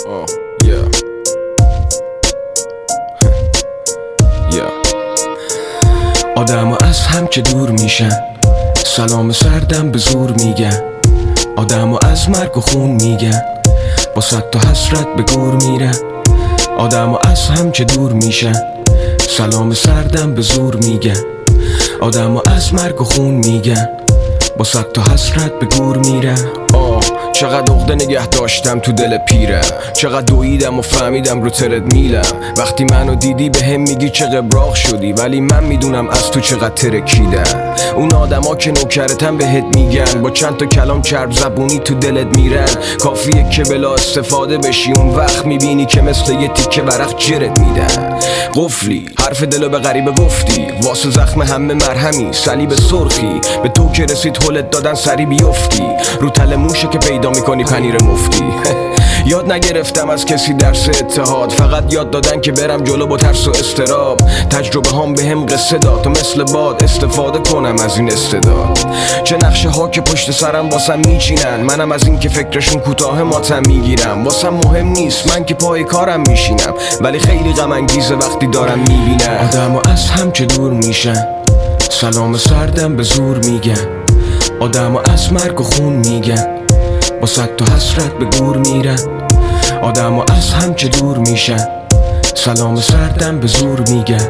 آدم از هم که دور میشن، سلام سردم به زور میگن. آدم از مرگ و خون میگن، با صد تا حسرت به گور میرن. آدم از هم که دور میشن، سلام سردم به زور میگن. آدم از مرگ و خون میگن، با صد تا حسرت به گور میرن. چقدر عقده نگه داشتم تو دل پیرم، چقدر دویدم و فهمیدم رو ترد میلم. وقتی منو دیدی به هم میگی چه قبراق شدی، ولی من میدونم از تو چقدر ترکیدم. اون آدما که نوکرتن بهت میگن، با چند تا کلام چرب زبونی تو دلت میرن. کافیه که بلا استفاده بشی، اون وقت میبینی که مثل یه تیکه ورق جرت میدن. قفلی حرف دلو به غریبه گفتی، واسه زخم همه مرهمی صلیب سرخی. به تو که رسید هلت دادن سری بیفتی، رو تل موشه که پیدا میکنی پنیر مفتی. یاد نگرفتم از کسی درس اتحاد، فقط یاد دادن که برم جلو با ترس و استراب. تجربه هام به هم قصه داد تا مثل باد استفاده کنم از این استعداد. چه نقشه ها که پشت سرم واسم میچینن، منم از این که فکرشون کوتاه ماتم میگیرم. واسم مهم نیست من که پای کارم میشینم، ولی خیلی غم انگیزه وقتی دارم میبینم آدمو از هم که دور میشن، سلام سردم به زور میگن. آدمو از مرگ و خون میگن، با صد تا حسرت به گور میرن. آدمو از هم که دور میشن، سلام سردم به زور میگن.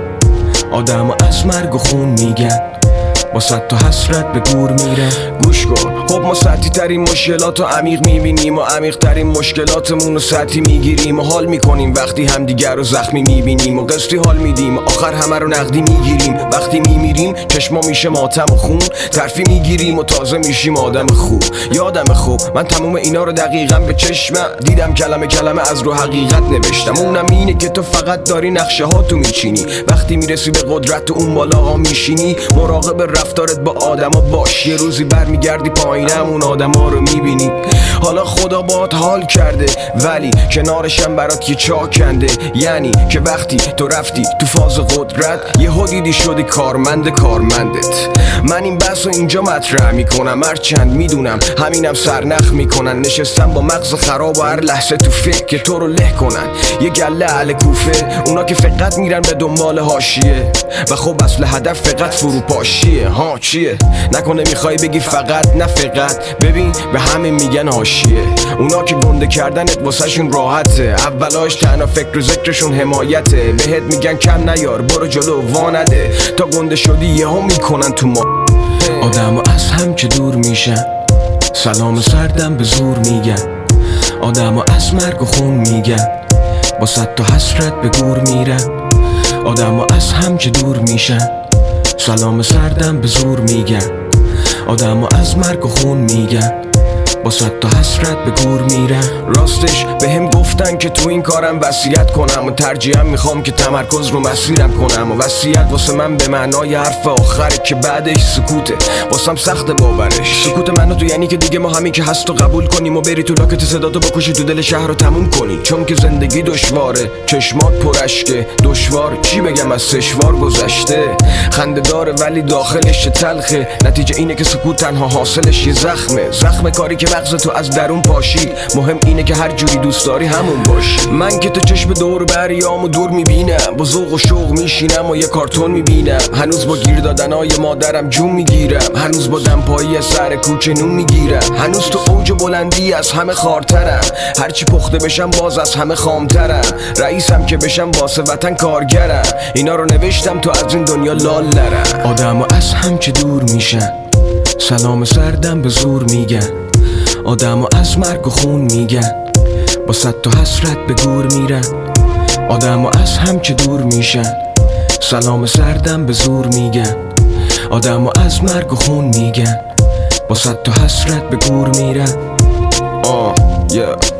آدمو از مرگ و خون میگن، با صد تا حسرت به گور میرن. گوش کن، خب ما سطحی ترین مشکلات رو عمیق میبینیم و عمیق ترین مشکلاتمون رو سطحی میگیریم و حال میکنیم وقتی همدیگر رو زخمی میبینیم و قسطی حال میدیم و آخر همه رو نقدی میگیریم. وقتی میمیریم چشما میشه ماتم و خون، ترفی میگیریم و تازه میشیم آدم خوب. یادم خوب من تموم اینا رو دقیقا به چشمم دیدم، کلمه کلمه از رو حقیقت نوشتم. اونم اینه که تو فقط داری نقشه ها تو میچینی، وقتی میرسی به قدرت و اون بالا ها میشینی. مراقب رفتارت با آدما باش، یه روزی برمیگردی پایینم اون آدما رو میبینی. حالا خدا باهات حال کرده، ولی کنارشم برات یه چاک کنده. یعنی که وقتی تو رفتی تو فاز قدرت، یه دیدی شدی کارمندت. من این بحث رو اینجا مطرح میکنم، هرچند میدونم همینم سرنخ میکنن. نشستم با مغز خراب و هر لحظه تو فکر که تو رو له کنن. یه گله اهل کوفه، اونا که فقط میرن به دنبال حاشیه و خب اصل هدف فقط فروپاشیه. ها چیه؟ نکنه میخوای بگی فقط؟ نه فقط، ببین به همه میگن حاشیه. اونا که گنده کردنت واسه شون راحته، اولاش تنها فکر و ذکرشون حمایته. بهت میگن کم نیار، برو جلو وا نده، تا گنده شدی یهو میکنن تو ما. آدمو از هم که دور میشن، سلام سردم به زور میگن. آدمو از مرگ و خون میگن، با صد تا حسرت به گور میرن. آدمو از هم که دور میشن، سلام سردم به زور میگن. آدمو از مرگ و خون میگن، با صد تا حسرت به گور میرن. راستش به هم گفتن که تو این کارم وصیت کنم و ترجیحاً میخوام که تمرکز رو مسیرم کنم. و وصیت واسه من به معنای حرف آخره که بعدش سکوته، واسم سخت باورش. سکوت منو تو یعنی که دیگه ما همین که هست و قبول کنیم و بری تو لاکت صداتو بکشی تو دل شهر رو تموم کنی. چون که زندگی دشواره، چشمات پرشکه، دشوار چی بگم از سشوار گذشته. خنده داره ولی داخلش تلخه، نتیجه اینه که سکوت تنها حاصلش یه زخمه کاری که مغز تو از درون پاشی. مهم اینه که هر جوری دوست داری همون باش. من که تو چشم دور بریامو دور میبینم، با ذوق و شوق میشینم و یه کارتون میبینم. هنوز با گیر دادنای مادرم جون میگیرم، هنوز با دمپایی از سر کوچه نون میگیرم. هنوز تو اوج بلندی از همه خارترم، هرچی پخته بشم باز از همه خامترم. رئیسم که بشم واسه وطن کارگرم، اینا رو نوشتم تو از این دنیا لال نرم. آدمو از هم که دور میشن، سلام سردم به زور میگن. آدمو از مرگ و خون میگن، با صد تا حسرت به گور میرن. آدمو از هم که دور میشن، سلام سردم به زور میگن. آدمو از مرگ و خون میگن، با صد تا حسرت به گور میرن.